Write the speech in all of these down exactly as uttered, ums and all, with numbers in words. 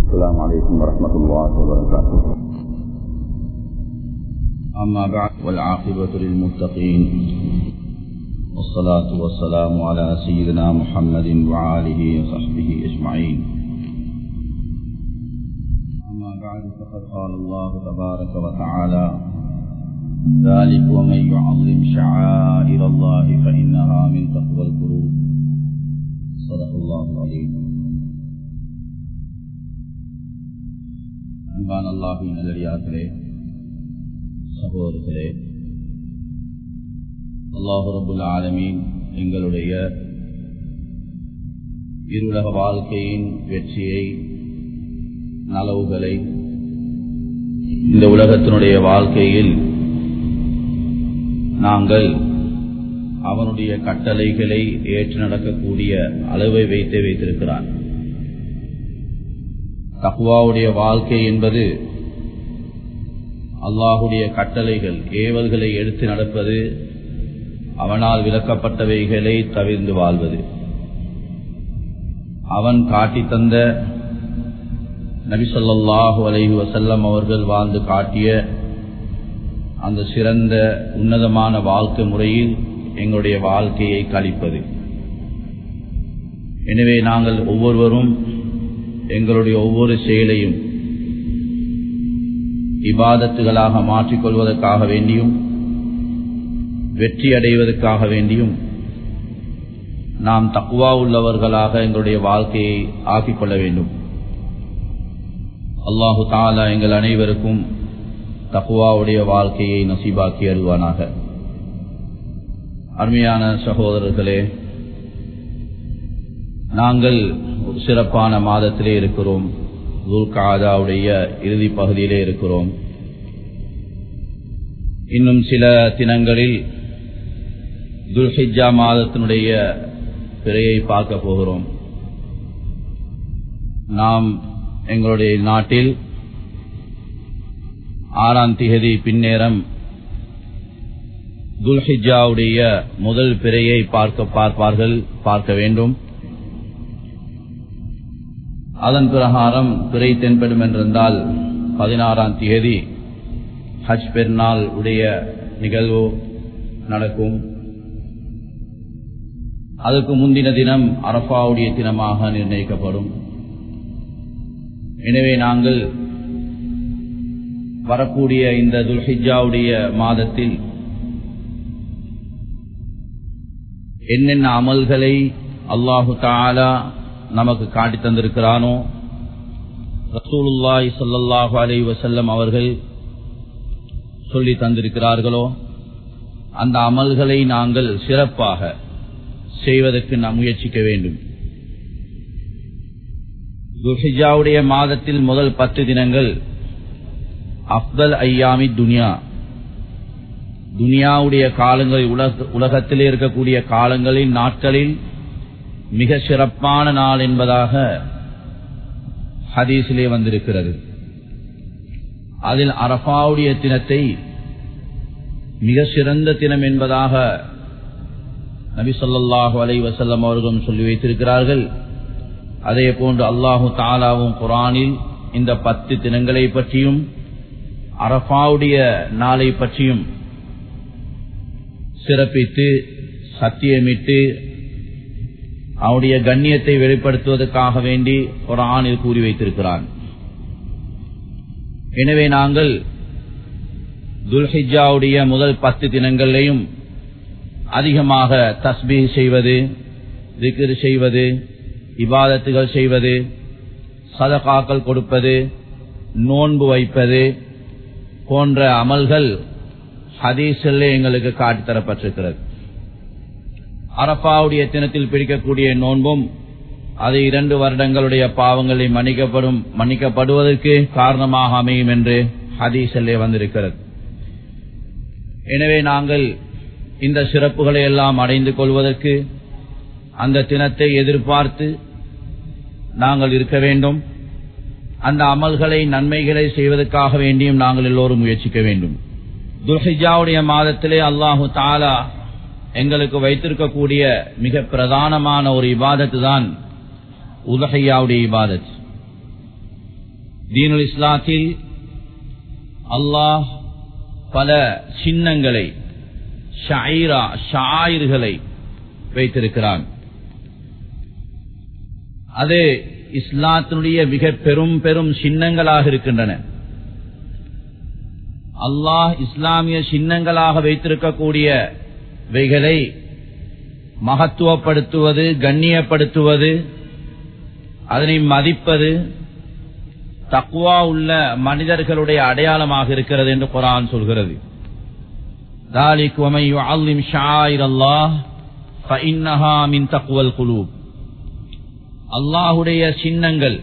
السلام عليكم ورحمة الله وبركاته. أما بعد، والعاقبة للمتقين، والصلاة والسلام على سيدنا محمد وآله وصحبه أجمعين. أما بعد، فقد قال الله تبارك وتعالى: ذلك ومن يعظم شعائر الله فإنها من تقوى القلوب. صدق الله العظيم. அன்பான அல்லாஹ்வின் நல்லடியார்களே, சகோதரர்களே, அல்லாஹ் ரப்புல் ஆலமீன் எங்களுடைய இருளக வாழ்க்கையின் வெற்றியை, நலவுகளை, இந்த உலகத்தினுடைய வாழ்க்கையில் நாங்கள் அவனுடைய கட்டளைகளை ஏற்று நடக்கக்கூடிய அளவை வைத்தே வைத்திருக்கிறான். தக்வாவுடைய வாழ்க்கை என்பது அல்லாஹுடைய கட்டளைகள், ஏவல்களை எடுத்து நடப்பது, அவனால் விலக்கப்பட்டவைகளை தவிர்ந்து வாழ்வது. அவன் காட்டி தந்த நபி ஸல்லல்லாஹு அலைஹி வஸல்லம் அவர்கள் வாழ்ந்து காட்டிய அந்த சிறந்த உன்னதமான வாழ்க்கை முறையில் எங்களுடைய வாழ்க்கையை கழிப்பது. எனவே நாங்கள் ஒவ்வொருவரும் எங்களுடைய ஒவ்வொரு செயலையும் இபாதத்துகளாக மாற்றிக்கொள்வதற்காக வேண்டியும் வெற்றி அடைவதற்காக வேண்டியும் நாம் தக்வா உள்ளவர்களாக எங்களுடைய வாழ்க்கையை ஆக்கிக்கொள்ள வேண்டும். அல்லாஹு தஆலா எங்கள் அனைவருக்கும் தக்வாவுடைய வாழ்க்கையை நசீபாக்கி அருள்வானாக. அருமையான சகோதரர்களே, நாங்கள் ஒரு சிறப்பான மாதத்திலே இருக்கிறோம். துல்காதாவுடைய இறுதி பகுதியிலே இருக்கிறோம். இன்னும் சில தினங்களில் துல்ஹிஜ்ஜா மாதத்தினுடைய பிறையை பார்க்க போகிறோம். நாம் எங்களுடைய நாட்டில் ஆறாம் திகதி பின்னேரம் துல்ஹிஜ்ஜாவுடைய முதல் பிறையை பார்க்க பார்ப்பார்கள் பார்க்க வேண்டும். அதன் பிரகாரம் பிறை தென்படும் என்றிருந்தால் பதினாறாம் தேதி ஹஜ் பெருநாள் உடைய நிகழ்வு நடக்கும். அதற்கு முந்தின தினம் அரஃபாவுடைய தினமாக நிர்ணயிக்கப்படும். எனவே நாங்கள் வரக்கூடிய இந்த துல்ஹிஜ்ஜாவுடைய மாதத்தில் என்னென்ன அமல்களை அல்லாஹு தஆலா நமக்கு காட்டி தந்திருக்கிறானோ, ரசூலுல்லாஹி ஸல்லல்லாஹு அலைஹி வஸல்லம் அவர்கள் சொல்லி தந்திருக்கிறார்களோ, அந்த அமல்களை நாங்கள் சிறப்பாக செய்வதற்கு நாம் முயற்சிக்க வேண்டும். துல்ஹிஜ்ஜாவுடைய மாதத்தில் முதல் பத்து தினங்கள் அஃதல் ஐயாமி துனியா, துனியாவுடைய காலங்களில், உலகத்திலே இருக்கக்கூடிய காலங்களில், நாட்களில் மிக சிறப்பான நாள் என்பதாக ஹதீஸிலே வந்திருக்கிறது. அதில் அரஃபாவுடைய தினத்தை மிக சிறந்த தினம் என்பதாக நபி ஸல்லல்லாஹு அலைஹி வஸல்லம் அவர்களும் சொல்லி வைத்திருக்கிறார்கள். அதே போன்று அல்லாஹு தஆலாவும் குர்ஆனில் இந்த பத்து தினங்களை பற்றியும் அரஃபாவுடைய நாளை பற்றியும் சிறப்பித்து சத்தியமிட்டு அவருடைய கண்ணியத்தை வெளிப்படுத்துவதற்காக வேண்டி குர்ஆனில் கூறி வைத்திருக்கிறான். எனவே நாங்கள் துல்ஹிஜ்ஜாவுடைய முதல் பத்து தினங்களையும் அதிகமாக தஸ்பீஹ் செய்வது, திக்ர் செய்வது, இபாதத்துகள் செய்வது, சதகாக்கள் கொடுப்பது, நோன்பு வைப்பது போன்ற அமல்கள் ஹதீஸிலே எங்களுக்கு காட்டித்தரப்பட்டிருக்கிறது. அரஃபாவுடைய தினத்தில் பிடிக்கக்கூடிய நோன்பும் அது இரண்டு வருடங்களுடைய பாவங்களை மன்னிக்கப்படும் மன்னிக்கப்படுவதற்கு காரணமாக அமையும் என்று ஹதீஸிலே வந்திருக்கிறது. எனவே நாங்கள் இந்த சிறப்புகளை எல்லாம் அடைந்து கொள்வதற்கு அந்த தினத்தை எதிர்பார்த்து நாங்கள் இருக்க வேண்டும். அந்த அமல்களை, நன்மைகளை செய்வதற்காக வேண்டியும் நாங்கள் எல்லோரும் முயற்சிக்க வேண்டும். துல்ஹிஜ்ஜாவுடைய மாதத்திலே அல்லாஹு தஆலா எங்களுக்கு வைத்திருக்கக்கூடிய மிக பிரதானமான ஒரு இபாதத்து தான் உதஹியாவுடைய இபாதத். தீனுல் இஸ்லாத்தில் அல்லாஹ் பல சின்னங்களை ஷாயிரா ஷாயிர்களை வைத்திருக்கிறான். அது இஸ்லாத்தினுடைய மிக பெரும் பெரும் சின்னங்களாக இருக்கின்றன. அல்லாஹ் இஸ்லாமிய சின்னங்களாக வைத்திருக்கக்கூடியவைகளை மகத்துவப்படுத்துவது, கண்ணியப்படுத்துவது, அதனை மதிப்பது தக்வா உள்ள மனிதர்களுடைய அடையாளமாக இருக்கிறது என்று குர்ஆன் சொல்கிறது. ذَلِكَ وَمَن يُعَظِّمْ شَعَائِرَ اللَّهِ فَإِنَّهَا مِن تَقْوَى الْقُلُوبِ. அல்லாஹ்வுடைய சின்னங்கள்,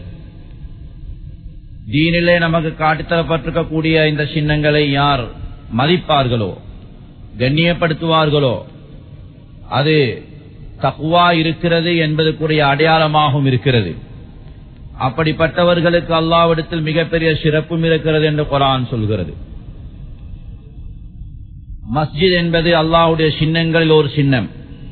தீனிலே நமக்கு காட்டித்தரப்பட்டிருக்கக்கூடிய இந்த சின்னங்களை யார் மதிப்பார்களோ, கண்ணியப்படுத்துவார்களோ, அது தக்வா இருக்கிறது என்பதற்குரிய அடையாளமாகவும் இருக்கிறது. அப்படிப்பட்டவர்களுக்கு அல்லாஹ்விடத்தில் மிகப்பெரிய சிறப்பும் இருக்கிறது என்று குர்ஆன் சொல்கிறது. மஸ்ஜித் என்பது அல்லாஹ்வுடைய சின்னங்களில் ஒரு சின்னம்.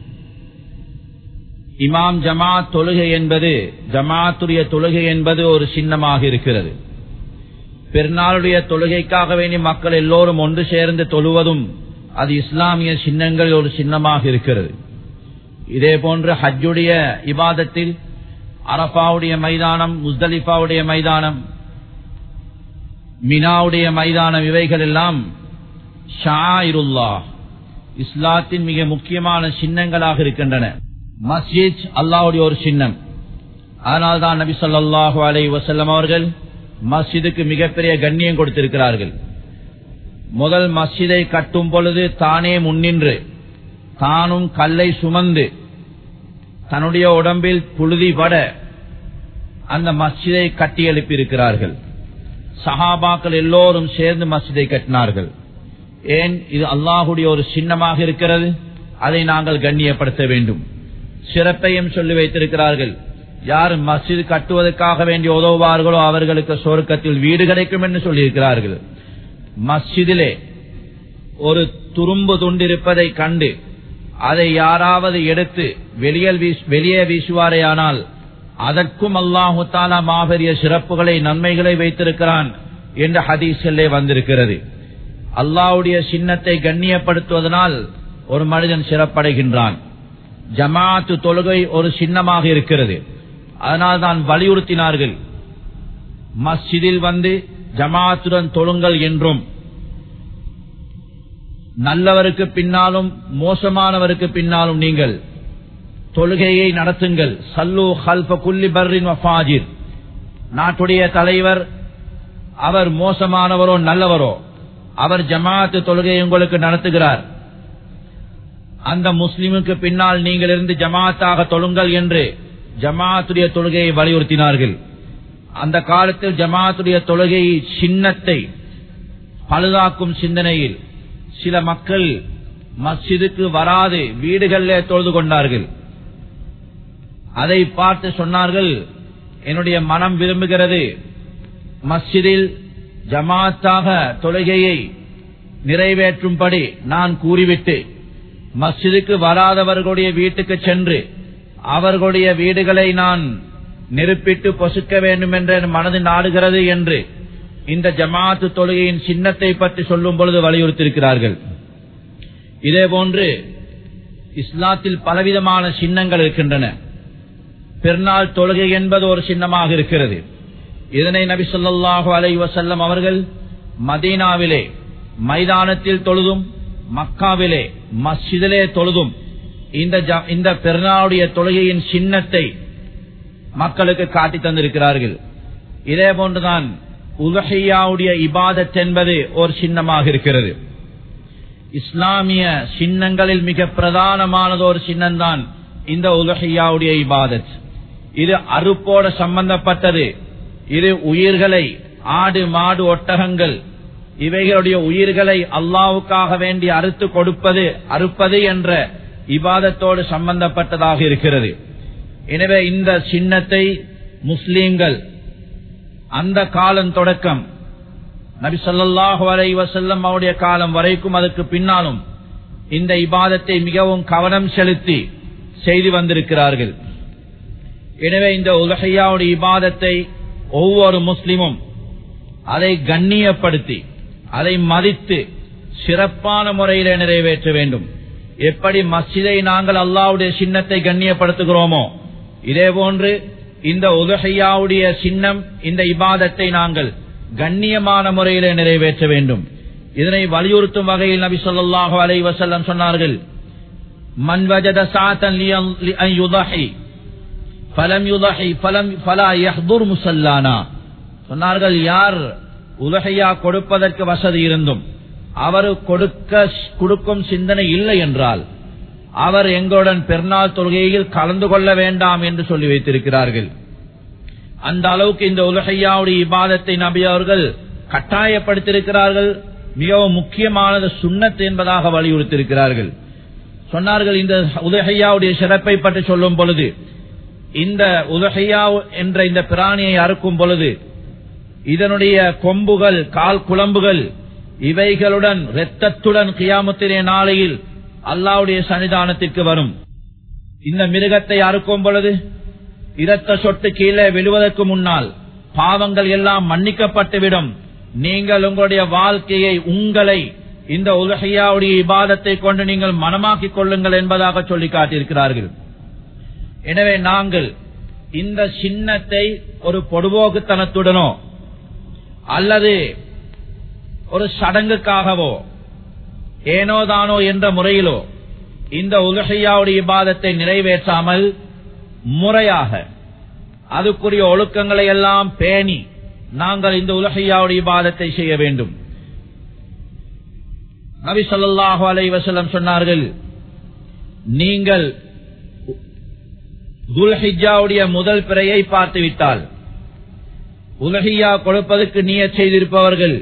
இமாம் ஜமாத் தொழுகை என்பது, ஜமாத்துடைய தொழுகை என்பது ஒரு சின்னமாக இருக்கிறது. பெருநாளுடைய தொழுகைக்காக வேண்டி மக்கள் எல்லோரும் ஒன்று சேர்ந்து தொழுவதும் அது இஸ்லாமிய சின்னங்களில் ஒரு சின்னமாக இருக்கிறது. இதே போன்று ஹஜ்ஜுடைய இபாதத்தில் அரஃபாவுடைய மைதானம், முஸ்தலிஃபாவுடைய மைதானம், மினாவுடைய மைதானம், இவைகள் எல்லாம் ஷாயிருல்லாஹ், இஸ்லாத்தின் மிக முக்கியமான சின்னங்களாக இருக்கின்றன. மஸ்ஜித் அல்லாஹ்வுடைய ஒரு சின்னம். அதனால்தான் நபி ஸல்லல்லாஹு அலைஹி வஸல்லம் அவர்கள் மஸ்ஜிதுக்கு மிகப்பெரிய கண்ணியம் கொடுத்திருக்கிறார்கள். முதல் மஸ்ஜிதை கட்டும் பொழுது தானே முன்னின்று தானும் கல்லை சுமந்து தன்னுடைய உடம்பில் புழுதி பட அந்த மஸ்ஜிதை கட்டி எழுப்பியிருக்கிறார்கள். சஹாபாக்கள் எல்லோரும் சேர்ந்து மஸ்ஜிதை கட்டினார்கள். ஏன்? இது அல்லாஹ்வுடைய ஒரு சின்னமாக இருக்கிறது, அதை நாங்கள் கண்ணியப்படுத்த வேண்டும். சிறப்பையும் சொல்லி வைத்திருக்கிறார்கள். யார் மஸ்ஜித் கட்டுவதற்காக வேண்டி உதவுவார்களோ அவர்களுக்கு சொர்க்கத்தில் வீடு கிடைக்கும் என்று சொல்லியிருக்கிறார்கள். மஸ்ஜிதிலே ஒரு துரும்பு துண்டிருப்பதை கண்டு அதை யாராவது எடுத்து வெளியே வீசுவாரேயானால் அதற்கும் அல்லாஹு தஆலா மாபெரிய சிறப்புகளை, நன்மைகளை வைத்திருக்கிறான் என்ற ஹதீஸிலே வந்திருக்கிறது. அல்லாஹ்வுடைய சின்னத்தை கண்ணியப்படுத்துவதனால் ஒரு மனிதன் சிறப்படைகின்றான். ஜமாத்து தொழுகை ஒரு சின்னமாக இருக்கிறது. அதனால் தான் வலியுறுத்தினார்கள், மஸ்ஜிதில் வந்து ஜமாத்துடன் தொழுங்கள் என்றும், நல்லவருக்கு பின்னாலும் மோசமானவருக்கு பின்னாலும் நீங்கள் தொழுகையை நடத்துங்கள். சல்லு ஹல்ஃப குல்லி பர்ரின் வ ஃபாஜிர். நாட்டுடைய தலைவர் அவர் மோசமானவரோ நல்லவரோ, அவர் ஜமாத்து தொழுகையை உங்களுக்கு நடத்துகிறார். அந்த முஸ்லிமுக்கு பின்னால் நீங்கள் இருந்து ஜமாத்தாக தொழுங்கள் என்று ஜமாத்துடைய தொழுகையை வலியுறுத்தினார்கள். அந்த காலத்தில் ஜமாத்துடைய தொழுகை சின்னத்தை பழுதாக்கும் சிந்தனையில் சில மக்கள் மஸ்ஜிதுக்கு வராது வீடுகளிலே தொழுது கொண்டார்கள். அதை பார்த்து சொன்னார்கள், என்னுடைய மனம் விரும்புகிறது மஸ்ஜிதில் ஜமாத்தாக தொழுகையை நிறைவேற்றும்படி நான் கூறிவிட்டு மஸ்ஜிதுக்கு வராதவர்களுடைய வீட்டுக்கு சென்று அவர்களுடைய வீடுகளை நான் நெருப்பிட்டு பொசுக்க வேண்டும் என்ற மனது நாடுகிறது என்று இந்த ஜமாத்து தொழுகையின் சின்னத்தை பற்றி சொல்லும் பொழுது வலியுறுத்தியிருக்கிறார்கள். இதே போன்று இஸ்லாத்தில் பலவிதமான சின்னங்கள் இருக்கின்றன. பெருநாள் தொழுகை என்பது ஒரு சின்னமாக இருக்கிறது. இதனை நபி ஸல்லல்லாஹு அலைஹி வஸல்லம் அவர்கள் மதீனாவிலே மைதானத்தில் தொழுதும் மக்காவிலே மஸ்ஜிதிலே தொழுதும் இந்த இந்த பெருநாளுடைய தொழுகையின் சின்னத்தை மக்களுக்கு காட்டி தந்திருக்கிறார்கள். இதே போன்றுதான் உதுஹிய்யாவுடைய இபாதத் என்பது ஒரு சின்னமாக இருக்கிறது. இஸ்லாமிய சின்னங்களில் மிக பிரதானமானது ஒரு சின்னம்தான் இந்த உதுஹிய்யாவுடைய இபாதத். இது அறுப்போடு சம்பந்தப்பட்டது. இது உயிர்களை, ஆடு மாடு ஒட்டகங்கள் இவைகளுடைய உயிர்களை அல்லாஹ்வுக்காக வேண்டி அறுத்து கொடுப்பது, அறுப்பது என்ற இபாதத்தோடு சம்பந்தப்பட்டதாக இருக்கிறது. எனவே இந்த சின்னத்தை முஸ்லிம்கள் அந்த காலம் தொடக்கம் நபி ஸல்லல்லாஹு அலைஹி வஸல்லம் அவருடைய காலம் வரைக்கும் அதற்கு பின்னாலும் இந்த இபாதத்தை மிகவும் கவனம் செலுத்தி செய்து வந்திருக்கிறார்கள். எனவே இந்த உலஹியாவுடைய இபாதத்தை ஒவ்வொரு முஸ்லிமும் அதை கண்ணியப்படுத்தி அதை மதித்து சிறப்பான முறையிலே நிறைவேற்ற வேண்டும். எப்படி மஸ்ஜிதை நாங்கள் அல்லாஹ்வுடைய சின்னத்தை கண்ணியப்படுத்துகிறோமோ இதே போன்று இந்த உதுஹியாவுடைய சின்னம் இந்த இபாதத்தை நாங்கள் கண்ணியமான முறையிலே நிறைவேற்ற வேண்டும். இதனை வலியுறுத்தும் வகையில் நபி ஸல்லல்லாஹு அலைஹி வஸல்லம் சொன்னார்கள், மன் வஜத சாஅத்தன் லிஅன் யுதஹி ஃபலம் யுதஹி ஃபலம் ஃபலா யஹ்துர் முஸல்லானா. சொன்னார்கள், யார் உதுஹியா கொடுப்பதற்கு வசதி இருந்தும் அவர் கொடுக்க கொடுக்கும் சிந்தனை இல்லை என்றால் அவர் எங்களுடன் பெருநாள் தொழுகையில் கலந்து கொள்ள வேண்டாம் என்று சொல்லி வைத்திருக்கிறார்கள். அந்த அளவுக்கு இந்த உதுஹியாவுடைய இபாதத்தை நபி அவர்கள் கட்டாயப்படுத்தியிருக்கிறார்கள். மிகவும் முக்கியமானது சுன்னத் என்பதாக வலியுறுத்தியிருக்கிறார்கள். சொன்னார்கள், இந்த உதுஹியாவுடைய சிறப்பை பற்றி சொல்லும் பொழுது, இந்த உதுஹியா என்ற இந்த பிராணியை அறுக்கும் பொழுது இதனுடைய கொம்புகள், கால் குளம்புகள் இவைகளுடன் இரத்தத்துடன் கியாமத்திலே நாளையில் அல்லாஹ்வுடைய சன்னிதானத்திற்கு வரும். இந்த மிருகத்தை அறுக்கும் பொழுது இரத்த சொட்டு கீழே விழுவதற்கு முன்னால் பாவங்கள் எல்லாம் மன்னிக்கப்பட்டுவிடும். நீங்கள் உங்களுடைய வாழ்க்கையை, உங்களை இந்த உதுஹியாவுடைய இபாதத்தை கொண்டு நீங்கள் மனமாக்கிக் கொள்ளுங்கள் என்பதாக சொல்லி காட்டியிருக்கிறார்கள். எனவே நாங்கள் இந்த சின்னத்தை ஒரு பொடுபோக்குத்தனத்துடனோ அல்லது ஒரு சடங்குக்காகவோ ஏனோதானோ என்ற முறையிலோ இந்த உதுஹியாவுடைய இபாதத்தை நிறைவேற்றாமல் முறையாக அதுக்குரிய ஒழுக்கங்களை எல்லாம் பேணி நாங்கள் இந்த உதுஹியாவுடைய இபாதத்தை செய்ய வேண்டும். நபி ஸல்லல்லாஹு அலைஹி வஸல்லம் சொன்னார்கள், நீங்கள் துல்ஹிஜ்ஜாவுடைய முதல் பிறையை பார்த்துவிட்டால் உதுஹியா கொடுப்பதற்கு நியத் செய்திருப்பவர்கள்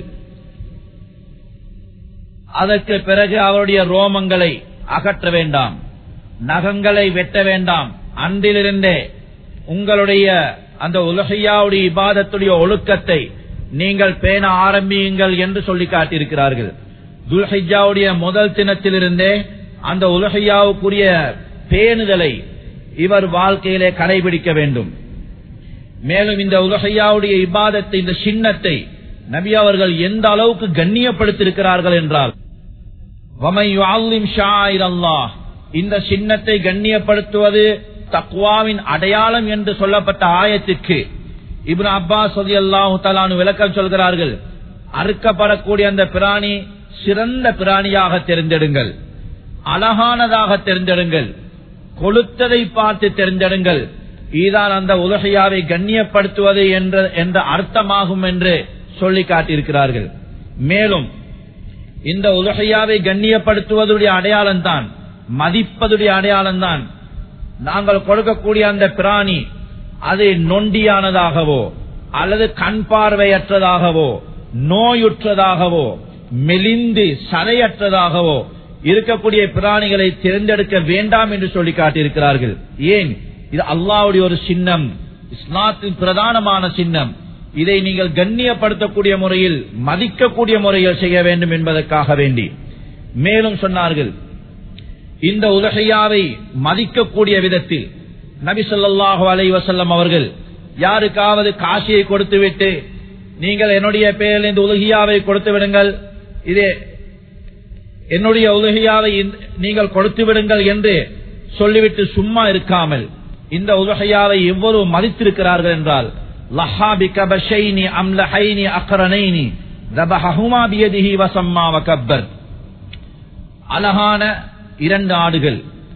அதற்கு பிறகு அவருடைய ரோமங்களை அகற்ற வேண்டாம், நகங்களை வெட்ட வேண்டாம். அன்றிலிருந்தே உங்களுடைய அந்த உதுஹியாவுடைய இபாதத்துடைய ஒழுக்கத்தை நீங்கள் பேண ஆரம்பியுங்கள் என்று சொல்லி காட்டியிருக்கிறார்கள். துல்ஹிஜ்ஜாவுடைய முதல் தினத்திலிருந்தே அந்த உதுஹியாவுக்குரிய பேணுதலை இவர் வாழ்க்கையிலே கடைபிடிக்க வேண்டும். மேலும் இந்த உதுஹியாவுடைய இபாதத்தை, இந்த சின்னத்தை நபி அவர்கள் எந்த அளவுக்கு கண்ணியப்படுத்தியிருக்கிறார்கள் என்றால், வமன் யுஅல்லிம் ஷாயிரல்லாஹ், இந்த சின்னத்தை கண்ணியப்படுத்துவது தக்வாவின் அடையாளம் என்று சொல்லப்பட்ட ஆயத்திற்கு இப்னு அப்பாஸ் ரலியல்லாஹு தஆலா அன்ஹு விளக்கம் சொல்கிறார்கள். அறுக்கப்படக்கூடிய அந்த பிராணி சிறந்த பிராணியாக தெரிந்தெடுங்கள், அழகானதாக தெரிந்தெடுங்கள், கொளுத்ததை பார்த்து தெரிந்தெடுங்கள். இதுதான் அந்த உதுஹியாவை கண்ணியப்படுத்துவது என்ற அர்த்தமாகும் என்று சொல்லி காட்டியிருக்கிறார்கள். மேலும் இந்த உதுஹியாவை கண்ணியப்படுத்துவதுடைய அடையாளம் தான், மதிப்பதுடைய அடையாளம் தான், நாங்கள் கொடுக்கக்கூடிய அந்த பிராணி அது நொண்டியானதாகவோ அல்லது கண் பார்வையற்றதாகவோ நோயுற்றதாகவோ மெலிந்து சதையற்றதாகவோ இருக்கக்கூடிய பிராணிகளை தேர்ந்தெடுக்க வேண்டாம் என்று சொல்லி காட்டியிருக்கிறார்கள். ஏன்? இது அல்லாஹ்வுடைய ஒரு சின்னம், இஸ்லாத்தின் பிரதானமான சின்னம். இதை நீங்கள் கண்ணியப்படுத்தக்கூடிய முறையில், மதிக்கக்கூடிய முறையில் செய்ய வேண்டும் என்பதற்காக வேண்டி. மேலும் சொன்னார்கள், இந்த உதுஹியாவை மதிக்கக்கூடிய விதத்தில் நபி ஸல்லல்லாஹு அலைஹி வஸல்லம் அவர்கள் யாருக்காவது காசியை கொடுத்துவிட்டு, நீங்கள் என்னுடைய பெயரில் இந்த உதுஹியாவை கொடுத்து விடுங்கள், இதே என்னுடைய உதுஹியாவை நீங்கள் கொடுத்து விடுங்கள் என்று சொல்லிவிட்டு சும்மா இருக்காமல் இந்த உதுஹியாவை எவ்வளவு மதித்திருக்கிறார்கள் என்றால், லஹாபி கபஷைனி அம்லஹைனி அக்ரனைனி தபஹஹுமா பியதிஹி வஸம்மா வகப்பர். அழகான இரண்டு ஆடுகள்,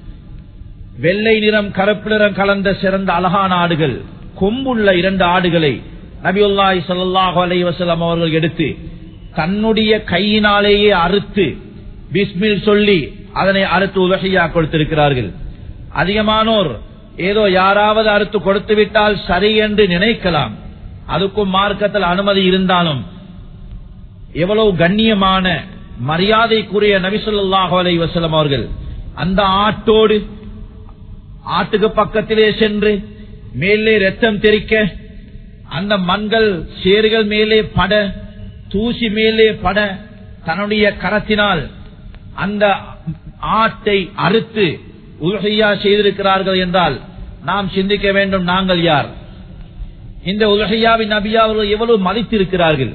வெள்ளை நிறம் கருப்பு நிறம் கலந்த சிறந்த அழகான ஆடுகள், கொம்புள்ள இரண்டு ஆடுகளை நபியுல்லாஹி ஸல்லல்லாஹு அலைஹி வஸல்லம் அவர்கள் எடுத்து தன்னுடைய கையினாலேயே அறுத்து பிஸ்மில் சொல்லி அதனை அறுத்து உதுஹியா கொடுத்திருக்கிறார்கள். அதிகமானோர் ஏதோ யாராவது அறுத்து கொடுத்து விட்டால் சரி என்று நினைக்கலாம். அதுக்கும் மார்க்கத்தில் அனுமதி இருந்தாலும் எவ்வளவு கண்ணியமான மரியாதைக்குரிய நபி ஸல்லல்லாஹு அலைஹி வஸல்லம் அவர்கள் அந்த ஆட்டோடு ஆட்டுக்கு பக்கத்திலே சென்று மேலே ரத்தம் தெறிக்க, அந்த மண்கள் சேறுகள் மேலே பட, தூசி மேலே பட, தன்னுடைய கரத்தினால் அந்த ஆட்டை அறுத்து உதுஹியா செய்திருக்கிறார்கள் என்றால் நாம் சிந்திக்க வேண்டும், நாங்கள் யார்? இந்த உதுஹியாவின் நபி அவர்கள் எவ்வளவு மதித்திருக்கிறார்கள்.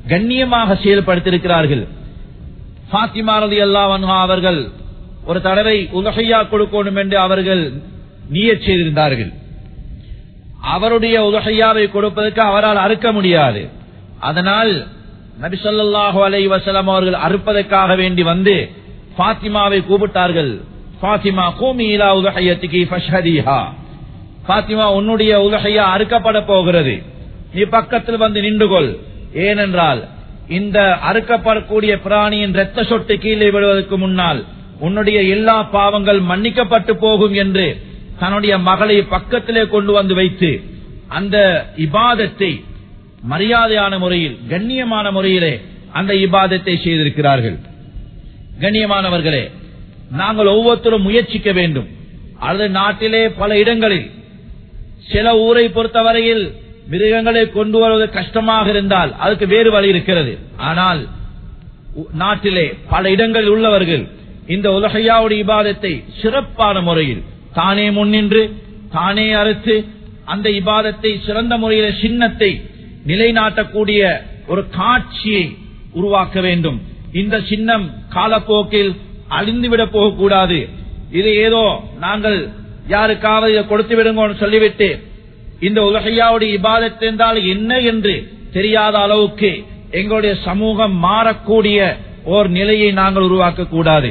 கண்ணியமாக செயல்படுத்தியிருக்கிறார்கள். ஃபாத்திமா ரலியல்லாஹு அன்ஹா அவர்கள் ஒரு தடவை உலஹியா கொடுக்கணும் என்று அவர்கள் நியத் செய்திருந்தார்கள். அவருடைய உலஹியாவை கொடுப்பதற்கு அவரால் அறுக்க முடியாது. அதனால் நபி ஸல்லல்லாஹு அலைஹி வஸல்லம் அவர்கள் அறுப்பதற்காக வேண்டி வந்து ஃபாத்திமாவை கூப்பிட்டார்கள். ஃபாத்திமா கூமி இலா உலஹியத்திகி ஃபஷ்ஹதீஹா, ஃபாத்திமா உன்னுடைய உலஹியா அறுக்கப்பட போகிறது, நீ பக்கத்தில் வந்து நின்றுகொள். ஏனென்றால் இந்த அறுக்கப்படக்கூடிய பிராணியின் இரத்த சொட்டு கீழே விடுவதற்கு முன்னால் உன்னுடைய எல்லா பாவங்கள் மன்னிக்கப்பட்டு போகும் என்று தன்னுடைய மகளை பக்கத்திலே கொண்டு வந்து வைத்து அந்த இபாதத்தை மரியாதையான முறையில் கண்ணியமான முறையிலே அந்த இபாதத்தை செய்திருக்கிறார்கள். கண்ணியமானவர்களே, நாங்கள் ஒவ்வொருத்தரும் முயற்சிக்க வேண்டும். அது நாட்டிலே பல இடங்களில் சில ஊரை பொறுத்தவரையில் மிருகங்களை கொண்டு வருவது கஷ்டமாக இருந்தால் அதுக்கு வேறு வழி இருக்கிறது. ஆனால் நாட்டிலே பல இடங்களில் உள்ளவர்கள் இந்த உலஹியாவுடைய இபாதத்தை சிறப்பான முறையில் தானே முன்னின்று தானே அறுத்து அந்த இபாதத்தை சிறந்த முறையில சின்னத்தை நிலைநாட்டக்கூடிய ஒரு காட்சியை உருவாக்க வேண்டும். இந்த சின்னம் காலப்போக்கில் அழிந்துவிடப் போகக்கூடாது. இது ஏதோ நாங்கள் யாருக்காவது இதை கொடுத்து விடுங்கன்னு சொல்லிவிட்டு இந்த உலஹியாவுடைய இபாதத் என்றால் என்ன என்று தெரியாத அளவுக்கு எங்களுடைய சமூகம் மாறக்கூடிய ஓர் நிலையை நாங்கள் உருவாக்க கூடாது.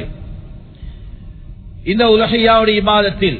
இந்த உலஹியாவுடைய இபாதத்தில்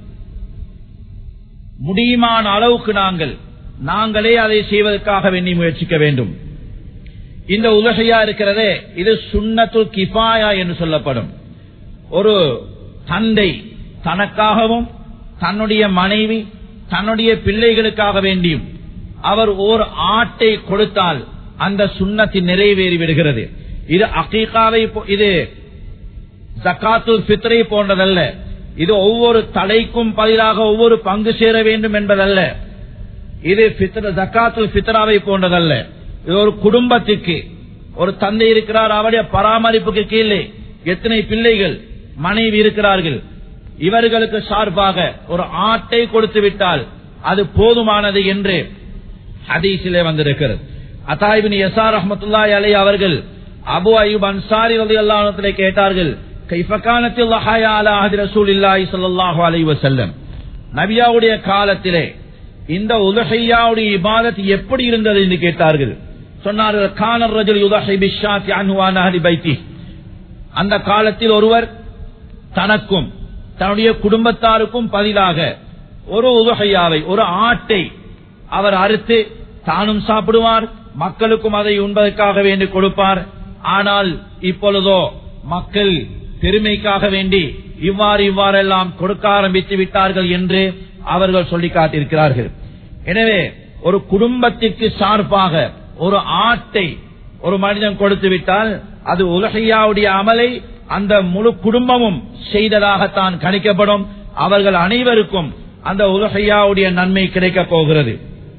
முடியுமான அளவுக்கு நாங்கள் நாங்களே அதை செய்வதற்காக வேண்டி முயற்சிக்க வேண்டும். இந்த உலஹியா இருக்கிறதே, இது சுன்னத்துல் கிஃபாயா என்று சொல்லப்படும். ஒரு தந்தை தனக்காகவும் தன்னுடைய மனைவி தன்னுடைய பிள்ளைகளுக்காக வேண்டியும் அவர் ஓர் ஆட்டை கொடுத்தால் அந்த சுன்னத்தை நிறைவேறி விடுகிறது. இது அகீகாவை, இது ஜகாத்துல் ஃபித்ரை போன்றதல்ல. இது ஒவ்வொரு தலைக்கும் பதிலாக ஒவ்வொரு பங்கு சேர வேண்டும் என்பதல்ல. இது ஜகாத்துல் ஃபித்ராவை போன்றதல்ல. இது ஒரு குடும்பத்துக்கு ஒரு தந்தை இருக்கிறார், அவருடைய பராமரிப்புக்கு கீழே எத்தனை பிள்ளைகள் மனைவி இருக்கிறார்கள், இவர்களுக்கு சார்பாக ஒரு ஆட்டை கொடுத்து விட்டால் அது போதுமானது என்று ஹதீஸிலே வந்திருக்கிறது. அத்தா இப்னு யஸார் ரஹ்மத்துல்லாஹி அலைஹி அவர்கள் அபூ அய்யூப் அன்சாரி ரலியல்லாஹு அன்ஹு கேட்டார்கள், கைஃப கானத்தில் லஹயா அலா அஹ்தி ரசூலில்லாஹி ஸல்லல்லாஹு அலைஹி வஸல்லம், நபியாவுடைய காலத்திலே இந்த உலஹியாவுடைய இபாதத் எப்படி இருந்தது என்று கேட்டார்கள். சொன்னார்கள், கான ரஜுல் யுதஹி பிஷ்ஷாத்தி அன்ஹு அன் அஹ்லி பைத்தி, அந்த காலத்தில் ஒருவர் தனக்கும் தன்னுடைய குடும்பத்தாருக்கும் பதிலாக ஒரு உலஹியாவை ஒரு ஆட்டை அவர் அறுத்து தானும் சாப்பிடுவார், மக்களுக்கும் அதை உண்பதற்காக வேண்டி கொடுப்பார். ஆனால் இப்பொழுதோ மக்கள் பெருமைக்காக வேண்டி இவ்வாறு இவ்வாறெல்லாம் கொடுக்க ஆரம்பித்து விட்டார்கள் என்று அவர்கள் சொல்லி காட்டியிருக்கிறார்கள். எனவே ஒரு குடும்பத்திற்கு சார்பாக ஒரு ஆட்டை ஒரு மனிதன் கொடுத்து விட்டால் அது உலஹியாவுடைய அமலை அந்த முழு குடும்பமும் செய்ததாகத்தான் கணிக்கப்படும். அவர்கள் அனைவருக்கும் அந்த உலஹியாவுடைய நன்மை கிடைக்கப் போகிறது.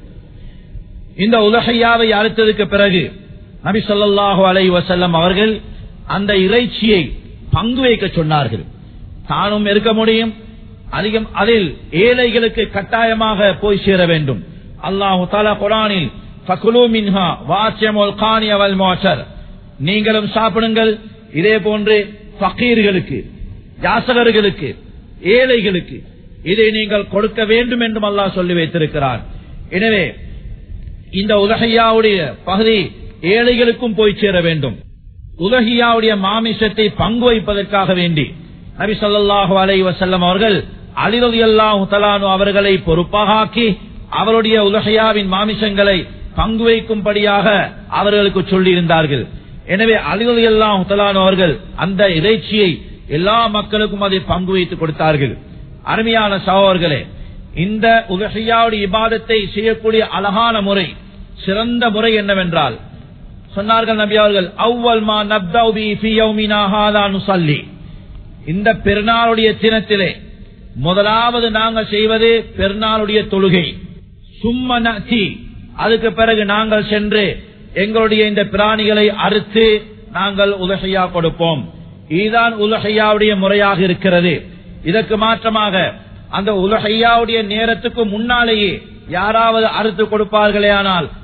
இந்த உலஹியாவை அறுத்ததுக்கு பிறகு நபி ஸல்லல்லாஹு அலைஹி வஸல்லம் அவர்கள் அந்த இறைச்சியை பங்கு வைக்க சொன்னார்கள். தானும் இருக்க முடியும், அதிகம் அதில் ஏழைகளுக்கு கட்டாயமாக போய் சேர வேண்டும். அல்லாஹு தஆலா குர்ஆனில் ஃபகுலு மின்ஹா வாசியமுல் கானிய வல் முஅஸர், நீங்களும் சாப்பிடுங்கள், இதே போன்று ஃபகீர்களுக்கு யாசகர்களுக்கு ஏழைகளுக்கு இதை நீங்கள் கொடுக்க வேண்டும் என்றும் அல்லாஹ் சொல்லி வைத்திருக்கிறார். எனவே இந்த உலஹியாவுடைய பகுதி ஏழைகளுக்கும் போய் சேர வேண்டும். உலஹியாவுடைய மாமிசத்தை பங்கு வைப்பதற்காக வேண்டி நபி ஸல்லல்லாஹு அலைஹி வஸல்லம் அவர்கள் அலி ரலியல்லாஹு தஆலா அன்ஹு அவர்களை பொறுப்பாக ஆக்கி அவருடைய உலஹியாவின் மாமிசங்களை பங்கு வைக்கும்படியாக அவர்களுக்கு சொல்லி இருந்தார்கள். எனவே அலி ரலியல்லாஹு தஆலா அன்ஹு அவர்கள் அந்த இறைச்சியை எல்லா மக்களுக்கும் அதை பங்கு வைத்து கொடுத்தார்கள். அருமையான சகோதரர்களே, இந்த உலஹியாவுடைய இபாதத்தை செய்யக்கூடிய அழகான முறை, சிறந்த முறை என்னவென்றால், சொன்னார்கள் நபி அவர்கள், அவ்வல் மா நப்தஉ பி ஃபீ யௌமினா ஹாதா நுஸல்லி, இந்த பெருநாளுடைய தினத்திலே முதலாவது நாங்கள் செய்வது பெருநாளுடைய தொழுகை. சும்ம நஅதி, அதுக்கு பிறகு நாங்கள் சென்று எங்களுடைய இந்த பிராணிகளை அறுத்து நாங்கள் உலஹியா கொடுப்போம். இதுதான் உலஹியாவுடைய முறையாக இருக்கிறது. இதற்கு மாற்றமாக அந்த உலஹியாவுடைய நேரத்துக்கு முன்னாலேயே யாராவது அறுத்து கொடுப்பார்களே ஆனால்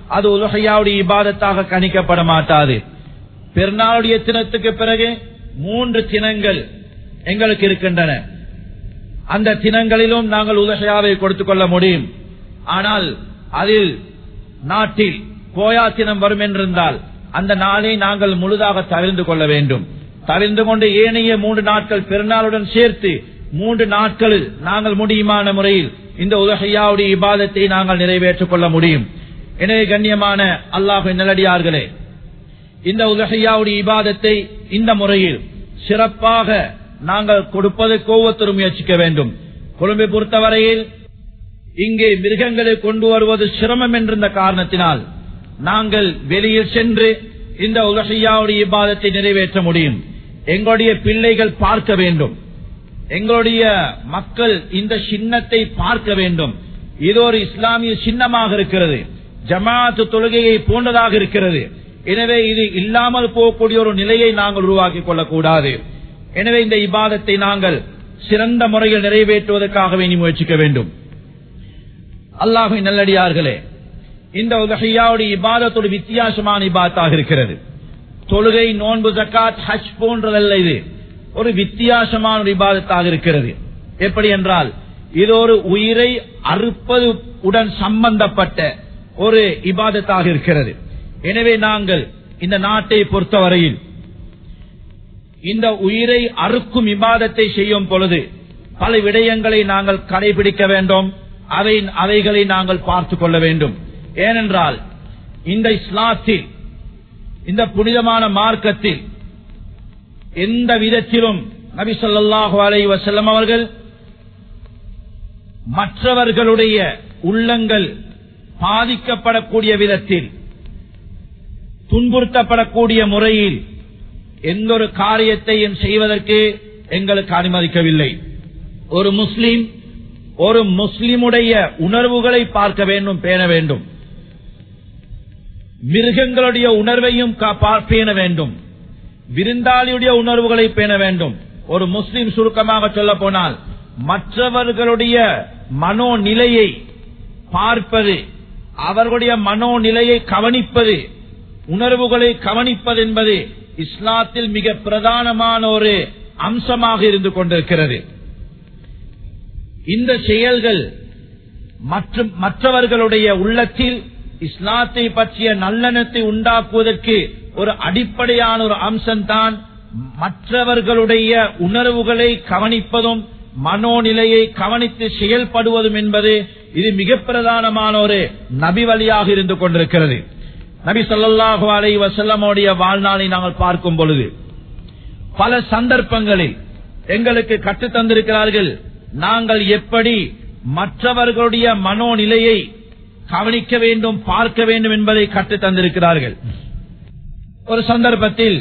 அது உலஹியாவுடைய இபாதத்தாக கணிக்கப்பட மாட்டாது. பெருநாளுடைய தினத்துக்கு பிறகு மூன்று தினங்கள் எங்களுக்கு இருக்கின்றன. அந்த தினங்களிலும் நாங்கள் உலஹியாவை கொடுத்துக் கொள்ள முடியும். ஆனால் அதில் நாட்டில் கோயா தினம் வரும் என்றிருந்தால் அந்த நாளை நாங்கள் முழுதாக தவிர்த்து கொள்ள வேண்டும். தவிர்த்து கொண்டு ஏனைய மூன்று நாட்கள் பெருநாளுடன் சேர்த்து மூன்று நாட்களில் நாங்கள் முடியுமான முறையில் இந்த உலஹியாவுடைய இபாதத்தை நாங்கள் நிறைவேற்றிக் கொள்ள முடியும். எனவே கண்ணியமான அல்லாஹ்வின் நல்லடியார்களே, இந்த உலஹியாவுடைய இபாதத்தை இந்த முறையில் சிறப்பாக நாங்கள் கொடுப்பதற்கு ஒவ்வொருத்தரும் முயற்சிக்க வேண்டும். கொழும்பை பொறுத்தவரையில் இங்கே மிருகங்களை கொண்டு வருவது சிரமம் என்ற காரணத்தினால் நாங்கள் வெளியில் சென்று இந்த உலஹியாவுடைய இபாதத்தை நிறைவேற்ற முடியும். எங்களுடைய பிள்ளைகள் பார்க்க வேண்டும், எங்களுடைய மக்கள் இந்த சின்னத்தை பார்க்க வேண்டும். இது ஒரு இஸ்லாமிய சின்னமாக இருக்கிறது, ஜமாஅத் தொழுகையை போன்றதாக இருக்கிறது. எனவே இது இல்லாமல் போகக்கூடிய ஒரு நிலையை நாங்கள் உருவாக்கிக் கொள்ளக்கூடாது. எனவே இந்த இபாதத்தை நாங்கள் சிறந்த முறையில் நிறைவேற்றுவதற்காக வேண்டி முயற்சிக்க வேண்டும். அல்லாஹ்வின் நல்லடியார்களே, இந்த உலஹியாவுடைய இபாதத்தோடு வித்தியாசமான இபாதத்தாக இருக்கிறது. தொழுகை, நோன்பு, ஜக்காத், ஹஜ் போன்றதல்ல. இது ஒரு வித்தியாசமான ஒரு இபாதத்தாக இருக்கிறது. எப்படி என்றால் இது ஒரு உயிரை அறுப்பது உடன் சம்பந்தப்பட்ட ஒரு இபாதத்தாக இருக்கிறது. எனவே நாங்கள் இந்த நாட்டை பொறுத்தவரையில் இந்த உயிரை அறுக்கும் இபாதத்தை செய்யும் பொழுது பல விடயங்களை நாங்கள் கடைபிடிக்க வேண்டும். அவை அவைகளை நாங்கள் பார்த்துக் கொள்ள வேண்டும். ஏனென்றால் இந்த இஸ்லாத்தில், இந்த புனிதமான மார்க்கத்தில் எந்த விதத்திலும் நபி ஸல்லல்லாஹு அலைஹி வஸல்லம் அவர்கள் மற்றவர்களுடைய உள்ளங்கள் பாதிக்கப்படக்கூடிய விதத்தில், துன்புறுத்தப்படக்கூடிய முறையில் எந்த ஒரு காரியத்தையும் செய்வதற்கு எங்களுக்கு அனுமதிக்கவில்லை. ஒரு முஸ்லிம் ஒரு முஸ்லிமுடைய உணர்வுகளை பார்க்க வேண்டும், பேண வேண்டும். மிருகங்களுடைய உணர்வையும் பேண வேண்டும், விருந்தாளியுடைய உணர்வுகளை பேண வேண்டும். ஒரு முஸ்லிம் சுருக்கமாக சொல்ல போனால் மற்றவர்களுடைய மனோநிலையை பார்ப்பது, அவர்களுடைய மனோநிலையை கவனிப்பது, உணர்வுகளை கவனிப்பது என்பது இஸ்லாத்தில் மிக பிரதானமான ஒரு அம்சமாக இருந்து கொண்டிருக்கிறது. இந்த செயல்கள் மற்றும் மற்றவர்களுடைய உள்ளத்தில் இஸ்லாத்தை பற்றிய நல்லெண்ணத்தை உண்டாக்குவதற்கு ஒரு அடிப்படையான ஒரு அம்சம்தான் மற்றவர்களுடைய உணர்வுகளை கவனிப்பதும் மனோநிலையை கவனித்து செயல்படுவதும் என்பது இது மிக பிரதானமான ஒரு நபி வழியாக இருந்து கொண்டிருக்கிறது. நபி ஸல்லல்லாஹு அலைஹி வஸல்லமுடைய வாழ்நாளை நாங்கள் பார்க்கும் பொழுது பல சந்தர்ப்பங்களில் எங்களுக்கு கற்றுத் தந்திருக்கிறார்கள். நாங்கள் எப்படி மற்றவர்களுடைய மனோநிலையை கவனிக்க வேண்டும், பார்க்க வேண்டும் என்பதை கற்றுத் தந்திருக்கிறார்கள். ஒரு சந்தர்ப்பத்தில்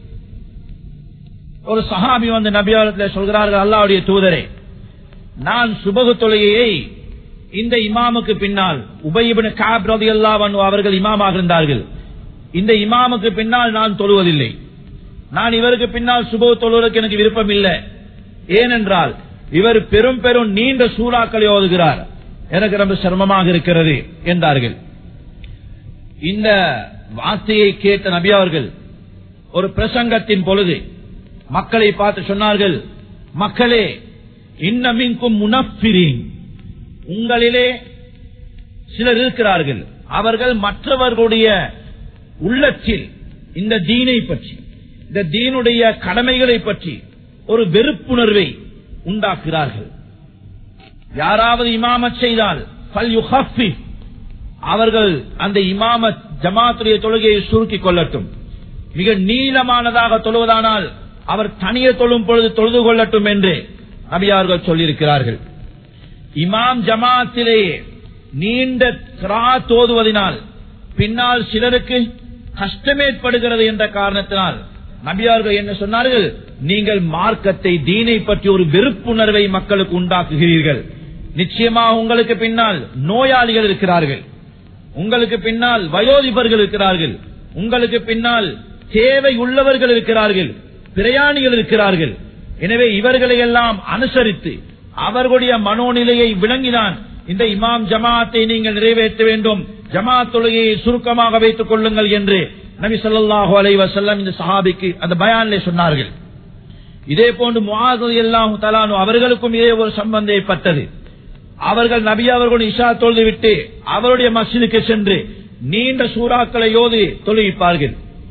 ஒரு சஹாபி வந்து நபி அவர்களிடத்தில் சொல்கிறார்கள், அல்லாஹ்வுடைய தூதரே, நான் சுபஹ் தொழுகையை இந்த இமாமுக்கு பின்னால், உபய் இப்னு கஅப் ரலியல்லாஹு அன்ஹு அவர்கள் இமாமாக இருந்தார்கள், இந்த இமாமுக்கு பின்னால் நான் தொழுவதில்லை. நான் இவருக்கு பின்னால் சுபஹ் தொழுவதற்கு எனக்கு விருப்பம் இல்லை. ஏனென்றால் இவர் பெரும் பெரும் நீண்ட சூறாக்களை ஓதுகிறார், எனக்கு ரொம்ப சிரமமாக இருக்கிறது என்றார்கள். இந்த வார்த்தையை கேட்ட நபி அவர்கள் ஒரு பிரசங்கத்தின் பொழுது மக்களை பார்த்து சொன்னார்கள், மக்களே, இன்னமின்கும் முனஃபிரீன், உங்களிலே சிலர் இருக்கிறார்கள், அவர்கள் மற்றவர்களுடைய உள்ளத்தில் இந்த தீனை பற்றி, இந்த தீனுடைய கடமைகளை பற்றி ஒரு வெறுப்புணர்வை உண்டாக்குகிறார்கள். யாராவது இமாமத் செய்தால் ஃபல்யுஹஃபிஃப், அவர்கள் அந்த இமாமத் ஜமாத்துடைய தொழுகையை சுருக்கிக் கொள்ளட்டும். மிக நீளமானதாக தொழுவதானால் அவர் தனியே தொழும் பொழுது தொழுது கொள்ளட்டும் என்று நபியார்கள் சொல்லியிருக்கிறார்கள். இமாம் ஜமாத்திலேயே நீண்ட கிராத் ஓதுவதனால் பின்னால் சிலருக்கு கஷ்டமேற்படுகிறது என்ற காரணத்தினால் நபியார்கள் என்ன சொன்னார்கள், நீங்கள் மார்க்கத்தை, தீனை பற்றி ஒரு வெறுப்புணர்வை மக்களுக்கு உண்டாக்குகிறீர்கள். நிச்சயமாக உங்களுக்கு பின்னால் நோயாளிகள் இருக்கிறார்கள், உங்களுக்கு பின்னால் வயோதிபர்கள் இருக்கிறார்கள், உங்களுக்கு பின்னால் தேவை உள்ளவர்கள் இருக்கிறார்கள், பிரயாணிகள் இருக்கிறார்கள். எனவே இவர்களை எல்லாம் அனுசரித்து அவர்களுடைய மனோநிலையை விளங்கினான் இந்த இமாம் ஜமாத்தை நீங்கள் நிறைவேற்ற வேண்டும். ஜமாத் தொழுகையை சுருக்கமாக வைத்துக் கொள்ளுங்கள் என்று நபி ஸல்லல்லாஹு அலைஹி வஸல்லம் இந்த சஹாபிக்கு அந்த பயானிலே சொன்னார்கள். இதே போன்று முஆஸ் ரலியல்லாஹு தஆலா அன்ஹு அவர்களுக்கும் இதே ஒரு சம்பந்தம் ஏற்பட்டது. அவர்கள் நபி அவர்கள் இஷா தொழுது விட்டு அவருடைய மஸ்ஜிதுக்கு சென்று நீண்ட சூறாக்களை ஓதி தொழுவிப்பார்கள்.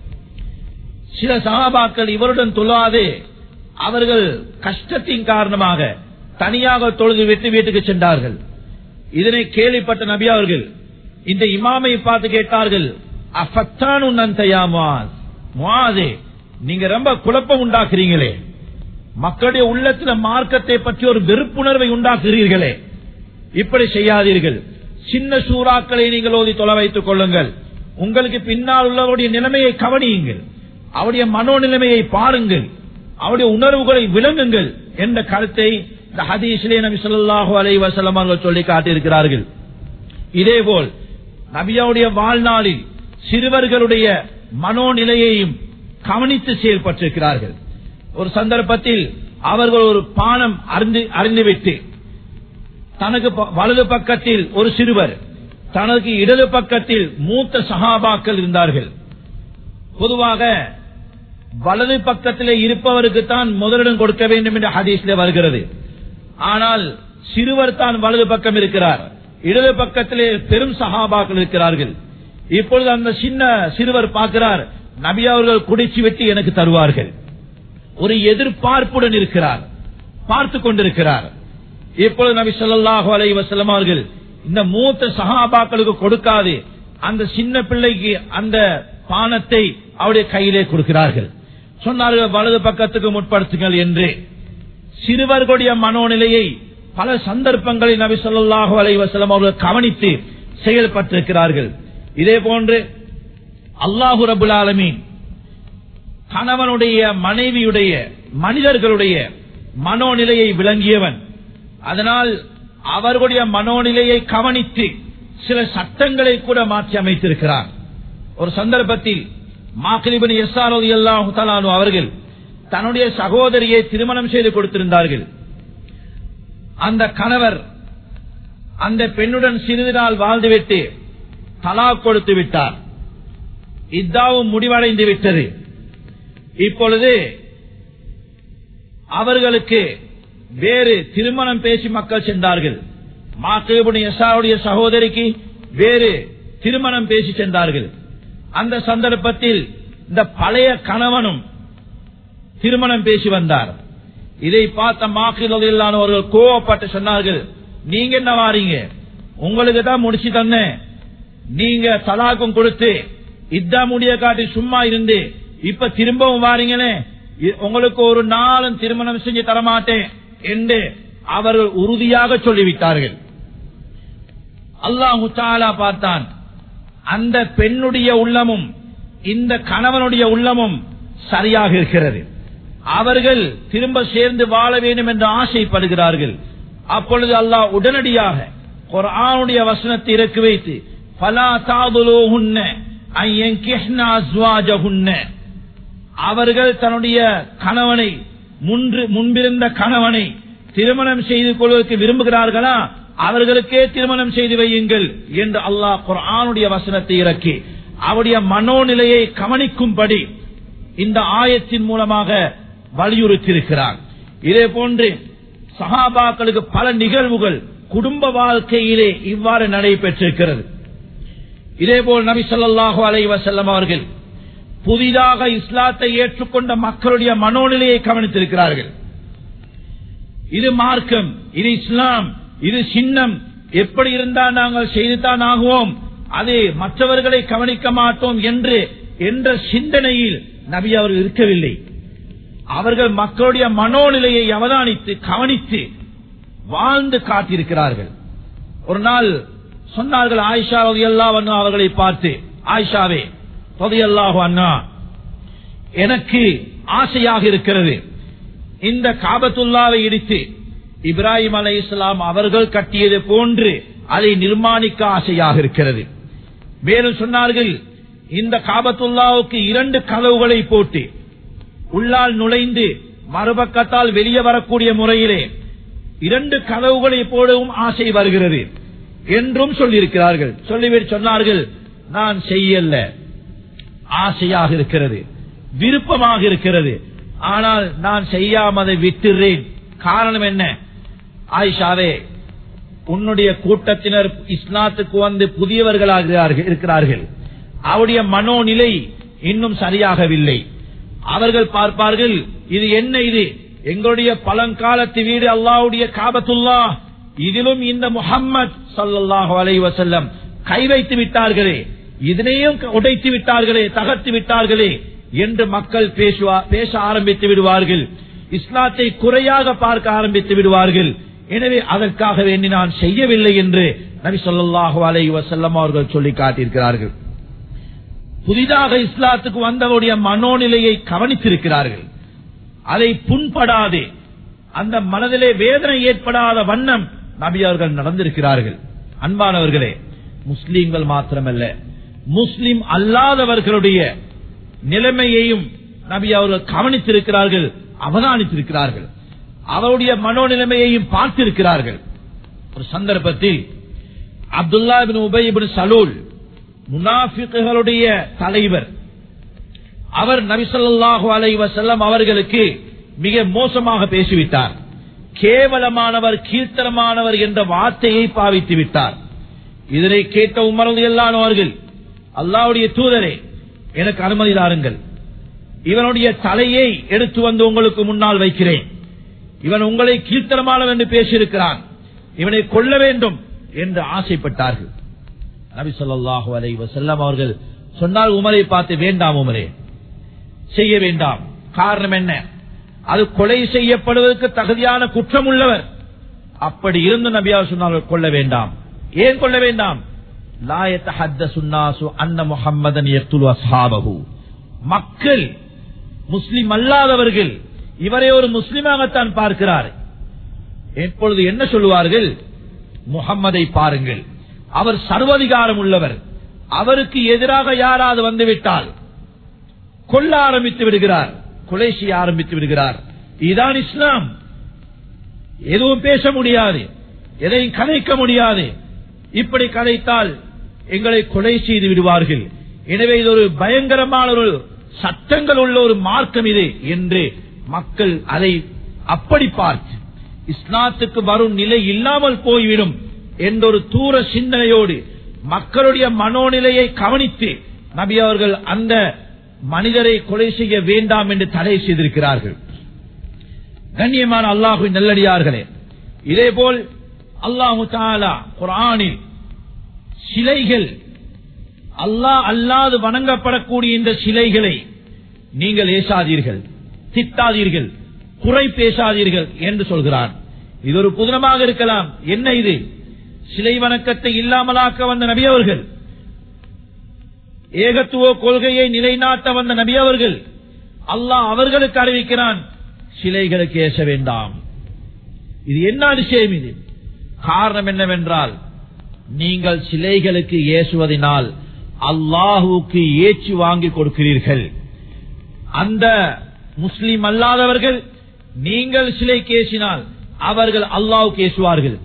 சில சஹாபாக்கள் இவருடன் தொழாது அவர்கள் கஷ்டத்தின் காரணமாக தனியாக தொழுது விட்டு வீட்டுக்கு சென்றார்கள். இதனை கேள்விப்பட்ட நபி அவர்கள் இந்த இமாமை பார்த்து கேட்டார்கள், அஃபத்தானு நந்தயா முஆஸ், முஆஸே நீங்க ரொம்ப குழப்பம் உண்டாக்குறீங்களே, மக்களுடைய உள்ளத்தில் மார்க்கத்தை பற்றி ஒரு வெறுப்புணர்வை உண்டாக்குறீர்களே, இப்படி செய்யாதீர்கள். சின்ன சூறாக்களை நீங்கள் ஓதி தொலை வைத்துக் கொள்ளுங்கள். உங்களுக்கு பின்னால் உள்ளவருடைய நிலைமையை கவனியுங்கள், அவருடைய மனோநிலைமையை பாருங்கள், அவருடைய உணர்வுகளை விளங்குங்கள் என்ற கருத்தை இந்த ஹதீஸிலே நபி ஸல்லல்லாஹு அலைஹி வஸல்லம் அவர்கள் சொல்லி காட்டியிருக்கிறார்கள். இதேபோல் நபியாவுடைய வாழ்நாளில் சிறுவர்களுடைய மனோநிலையையும் கவனித்து செயல்பட்டிருக்கிறார்கள். ஒரு சந்தர்ப்பத்தில் அவர்கள் ஒரு பானம் அறிந்து அறிந்துவிட்டு தனக்கு வலது பக்கத்தில் ஒரு சிறுவர், தனக்கு இடது பக்கத்தில் மூத்த சஹாபாக்கள் இருந்தார்கள். பொதுவாக வலது பக்கத்திலே இருப்பவருக்கு தான் முதலிடம் கொடுக்க வேண்டும் என்று ஹதீஸிலே வருகிறது. ஆனால் சிறுவர் தான் வலது பக்கம் இருக்கிறார், இடது பக்கத்திலே பெரும் சஹாபாக்கள் இருக்கிறார்கள். இப்பொழுது அந்த சின்ன சிறுவர் பார்க்கிறார், நபி அவர்கள் குடிச்சு விட்டு எனக்கு தருவார்கள். ஒரு எதிர்பார்ப்புடன் இருக்கிறார், பார்த்து கொண்டிருக்கிறார். இப்பொழுது நபி ஸல்லல்லாஹு அலைஹி வஸல்லம் அவர்கள் இந்த மூத்த சஹாபாக்களுக்கு கொடுக்காது அந்த சின்ன பிள்ளைக்கு அந்த பானத்தை அவருடைய கையிலே கொடுக்கிறார்கள். சொன்னார்கள், வலது பக்கத்துக்கு முற்படுத்துங்கள் என்று. சிறுவர்களுடைய மனோநிலையை பல சந்தர்ப்பங்களில் நபி ஸல்லல்லாஹு அலைஹி வஸல்லம் அவர்கள் கவனித்து செயல்பட்டிருக்கிறார்கள். இதே போன்று அல்லாஹு ரப்புல் ஆலமீன் கணவனுடைய மனைவியுடைய மனிதர்களுடைய மனோநிலையை விளங்கியவன். அதனால் அவர்களுடைய மனோநிலையை கவனித்து சில சட்டங்களை கூட மாற்றி அமைத்திருக்கிறார். ஒரு சந்தர்ப்பத்தில் மாக்லிப் இப்னு யஸார் ரலியல்லாஹு தஆலா அன்ஹு அவர்கள் தன்னுடைய சகோதரியை திருமணம் செய்து கொடுத்திருந்தார்கள். அந்த கணவர் அந்த பெண்ணுடன் சிறிது நாள் வாழ்ந்துவிட்டு தலாக் கொடுத்து விட்டார். இத்தாவும் முடிவடைந்து விட்டது. இப்பொழுது அவர்களுக்கு வேறு திருமணம் பேசி மக்கள் சென்றார்கள். மாக்லிப் இப்னு யஸாருடைய சகோதரிக்கு வேறு திருமணம் பேசி சென்றார்கள். அந்த சந்தர்ப்பத்தில் இந்த பழைய கணவனும் திருமணம் பேசி வந்தார். இதை பார்த்த மாக்லிப் ரலியல்லாஹு அன்ஹு அவர்கள் கோவப்பட்டு சொன்னார்கள், நீங்க என்ன வாரீங்க, உங்களுக்கு தான் முடிச்சு தந்தேன், நீங்க தலாக்கும் கொடுத்து இத்தா முடிய காட்டி சும்மா இருந்து இப்ப திரும்பவும் வாரீங்களே, உங்களுக்கு ஒரு நாளும் திருமணம் செஞ்சு தரமாட்டேன் என்று அவர்கள் உறுதியாக சொல்லிவிட்டார்கள். அல்லாஹு தஆலா பார்த்தான், அந்த பெண்ணுடைய உள்ளமும் இந்த கணவனுடைய உள்ளமும் சரியாக இருக்கிறது. அவர்கள் திரும்ப சேர்ந்து வாழ வேண்டும் என்று ஆசைப்படுகிறார்கள். அப்பொழுது அல்லாஹ் உடனடியாக குர்ஆனுடைய வசனத்தை இறக்கி வைத்து ஃபலா தஅதுலுஹுன்ன அன் யன்கிஹ்ன அஸ்வாஜஹுன்ன, அவர்கள் தன்னுடைய கணவனை முன்பு முன்பிருந்த கணவனை திருமணம் செய்து கொள்வதற்கு விரும்புகிறார்களா, அவர்களுக்கே திருமணம் செய்து வையுங்கள் என்று அல்லாஹ் குர்ஆனுடைய வசனத்தை இறக்கி அவருடைய மனோநிலையை கவனிக்கும்படி இந்த ஆயத்தின் மூலமாக வலியுறுத்தியிருக்கிறார். இதே போன்று சஹாபாக்களுக்கு பல நிகழ்வுகள் குடும்ப வாழ்க்கையிலே இவ்வாறு நடைபெற்றிருக்கிறது. இதேபோல் நபி ஸல்லல்லாஹு அலைஹி வஸல்லம் அவர்கள் புதிதாக இஸ்லாத்தை ஏற்றுக்கொண்ட மக்களுடைய மனோநிலையை கவனித்திருக்கிறார்கள். இது மார்க்கம், இது இஸ்லாம், இது சின்னம், எப்படி இருந்தால் நாங்கள் செய்துதான் ஆகுவோம், அது மற்றவர்களை கவனிக்க மாட்டோம் என்று என்ற சிந்தனையில் நபி அவர்கள் இருக்கவில்லை. அவர்கள் மக்களுடைய மனோநிலையை அவதானித்து கவனித்து வாழ்ந்து காட்டியிருக்கிறார்கள். ஒரு நாள் சொன்னார்கள், ஆயிஷா ரலியல்லாஹு அன்ஹா அவர்களை பார்த்து, ஆயிஷாவே ரலியல்லாஹு அன்ஹா, எனக்கு ஆசையாக இருக்கிறது, இந்த காபத்துல்லாவை இடித்து இப்ராஹிம் அலைஹிஸ்ஸலாம் அவர்கள் கட்டியது போன்று அதை நிர்மாணிக்க ஆசையாக இருக்கிறது. மேலும் சொன்னார்கள், இந்த காபத்துல்லாவுக்கு இரண்டு கதவுகளை போட்டு உள்ளால் நுழைந்து மறுபக்கத்தால் வெளியே வரக்கூடிய முறையிலே இரண்டு கதவுகளை போடவும் ஆசை வருகிறது. என்றும் சொல்லியிருக்கிறார்கள். சொல்லிவிட்டு சொன்னார்கள், நான் செய்யல, ஆசையாக இருக்கிறது, விருப்பமாக இருக்கிறது, ஆனால் நான் செய்யாமதை விட்டுறேன். காரணம் என்ன? ஆயிஷாவே, உன்னுடைய கூட்டத்தினர் இஸ்லாத்துக்கு வந்து புதியவர்களாக இருக்கிறார்கள், அவருடைய மனோநிலை இன்னும் சரியாகவில்லை. அவர்கள் பார்ப்பார்கள், இது என்ன, இது எங்களுடைய பழங்காலத்து வீடு அல்லாஹ்வுடைய காபத்துல்லா, இதிலும் இந்த முஹம்மத் ஸல்லல்லாஹு அலைஹி வஸல்லம் கை வைத்து விட்டார்களே, இதனையும் உடைத்து விட்டார்களே, தகர்த்து விட்டார்களே என்று மக்கள் பேச ஆரம்பித்து விடுவார்கள். இஸ்லாத்தை குறையாக பார்க்க ஆரம்பித்து விடுவார்கள். எனவே அதற்காக வேண்டி நான் செய்யவில்லை என்று நபி ஸல்லல்லாஹு அலைஹி வஸல்லம் அவர்கள் சொல்லி காட்டியிருக்கிறார்கள். புதிதாக இஸ்லாத்துக்கு வந்தவருடைய மனோநிலையை கவனித்திருக்கிறார்கள். அதை புண்படாது, அந்த மனதிலே வேதனை ஏற்படாத வண்ணம் நபி அவர்கள் நடந்திருக்கிறார்கள். அன்பானவர்களே, முஸ்லீம்கள் மாத்திரமல்ல, முஸ்லிம் அல்லாதவர்களுடைய நிலைமையையும் நபி அவர்கள் கவனித்திருக்கிறார்கள், அவதானித்திருக்கிறார்கள், அவருடைய மனோநிலைமையையும் பார்த்திருக்கிறார்கள். ஒரு சந்தர்ப்பத்தில் அப்துல்லா இப்னு உபை இப்னு சலூல், முனாஃபிக்குகளுடைய தலைவர், அவர் நபி ஸல்லல்லாஹு அலைஹி வஸல்லம் அவர்களுக்கு மிக மோசமாக பேசிவிட்டார். கேவலமானவர், கீழ்த்தரமானவர் என்ற வார்த்தையை பாவித்து விட்டார். இதனை கேட்ட உமர் ரலியல்லாஹு அவர்கள், அல்லாஹ்வுடைய தூதரே, எனக்கு அனுமதி தாருங்கள், இவனுடைய தலையை எடுத்து வந்து உங்களுக்கு முன்னால் வைக்கிறேன், இவன் உங்களை கீழ்த்தரமானவன் என்று பேசியிருக்கிறான், இவனை கொல்ல வேண்டும் என்று ஆசைப்பட்டார்கள். நபி ஸல்லல்லாஹு அலைஹி வஸல்லம் அவர்கள் சொன்னால், உமரை பார்த்து, வேண்டாம் உமரே, செய்ய வேண்டாம். காரணம் என்ன? அது கொலை செய்யப்படுவதற்கு தகுதியான குற்றம் உள்ளவர். அப்படி இருந்து நபியார் சொன்னார்கள், கொல்ல வேண்டாம். ஏன் கொல்ல வேண்டாம்? லா யதஹத்தஸு النَّاسُ அன்ன முஹம்மதன் யக்துலு அஸ்ஹாபஹு, மக்கள், முஸ்லிம் அல்லாதவர்கள் இவரை ஒரு முஸ்லிமாகத்தான் பார்க்கிறார். எப்பொழுது என்ன சொல்லுவார்கள்? முஹம்மதை பாருங்கள், அவர் சர்வாதிகாரம் உள்ளவர், அவருக்கு எதிராக யாராவது வந்துவிட்டால் கொல்ல ஆரம்பித்து விடுகிறார், கொலை செய்ய ஆரம்பித்து விடுகிறார். இதுதான் இஸ்லாம். எதுவும் பேச முடியாது, எதையும் கதைக்க முடியாது. இப்படி கதைத்தால் எங்களை கொலை செய்து விடுவார்கள். எனவே இது ஒரு பயங்கரமான ஒரு சட்டங்கள் உள்ள ஒரு மார்க்கம் இது என்று மக்கள் அதை அப்படி பார்த்து இஸ்லாத்துக்கு வரும் நிலை இல்லாமல் போய்விடும் என்ற ஒரு தூர சிந்தனையோடு மக்களுடைய மனோநிலையை கவனித்து நபி அவர்கள் அந்த மனிதரை கொலை செய்ய வேண்டாம் என்று தடை செய்திருக்கிறார்கள். கண்ணியமான அல்லாஹ்வின் நல்லடியார்களே, இதேபோல் அல்லாஹு தஆலா குர்ஆனில் சிலைகள், அல்லாஹ் அல்லாது வணங்கப்படக்கூடிய இந்த சிலைகளை நீங்கள் ஏசாதீர்கள், திட்டாதீர்கள், குறை பேசாதீர்கள் என்று சொல்கிறான். இது ஒரு புதினமாக இருக்கலாம். என்ன இது? சிலை வணக்கத்தை இல்லாமலாக்க வந்த நபி அவர்கள், ஏகத்துவ கொள்கையை நிலைநாட்ட வந்த நபி அவர்கள், அல்லாஹ் அவர்களுக்கு அறிவிக்கிறான், சிலைகளுக்கு ஏச வேண்டாம். இது என்ன அதிசயம்? இது காரணம் என்னவென்றால், நீங்கள் சிலைகளுக்கு ஏசுவதனால் அல்லாஹுக்கு ஏச்சு வாங்கி கொடுக்கிறீர்கள். அந்த முஸ்லிம் அல்லாதவர்கள் நீங்கள் சிலைக்கு ஏசினால் அவர்கள் அல்லாஹுக்கு ஏசுவார்கள்.